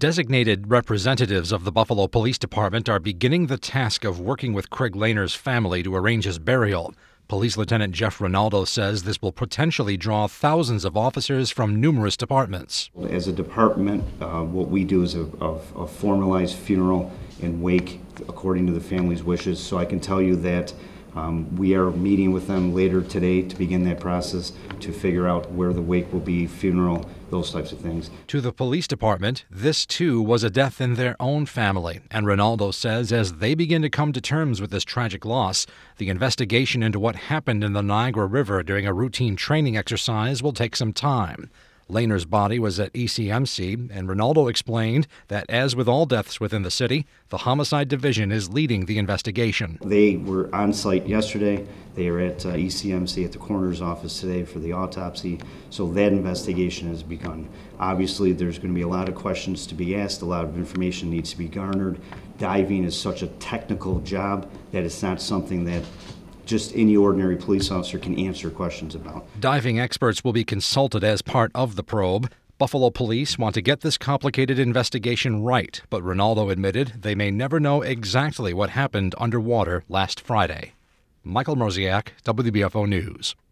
Designated representatives of the Buffalo Police Department are beginning the task of working with Craig Lehner's family to arrange his burial. Police Lieutenant Jeff Rinaldo says this will potentially draw thousands of officers from numerous departments. As a department, what we do is a formalized funeral and wake according to the family's wishes. So I can tell you that we are meeting with them later today to begin that process to figure out where the wake will be, funeral, those types of things. To the police department, this too was a death in their own family, and Rinaldo says as they begin to come to terms with this tragic loss, the investigation into what happened in the Niagara River during a routine training exercise will take some time. Lehner's body was at ECMC, and Rinaldo explained that, as with all deaths within the city, the Homicide Division is leading the investigation. They were on site yesterday. They are at ECMC at the coroner's office today for the autopsy, so that investigation has begun. Obviously, there's going to be a lot of questions to be asked, a lot of information needs to be garnered. Diving is such a technical job that it's not something that just any ordinary police officer can answer questions about. Diving experts will be consulted as part of the probe. Buffalo police want to get this complicated investigation right, but Rinaldo admitted they may never know exactly what happened underwater last Friday. Michael Mrozek, WBFO News.